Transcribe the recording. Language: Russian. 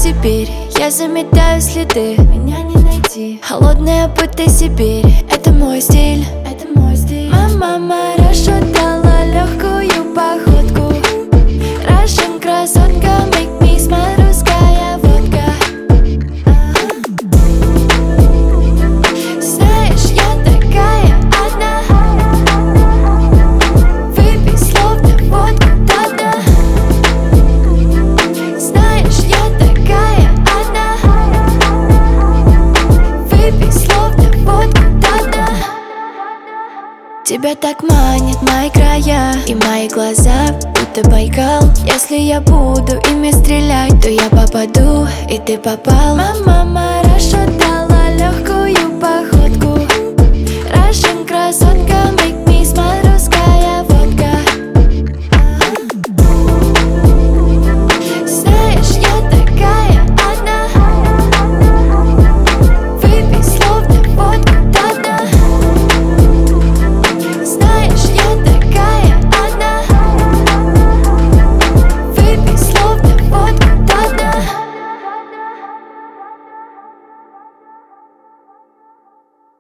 Сибирь, я заметаю следы, меня не найти. Холодная будто Сибирь, это мой стиль, это мой стиль. Мама расшатала легкую походку. Russian красотка, make me smile, русская водка. Знаешь, я такая одна. Выпей словно водку до дна. Знаешь, я такая одна. Выпей словно водку до дна. Тебя так манят мои края и мои глаза, будто Байкал. Если я буду ими стрелять, то я попаду, и ты попал. Мама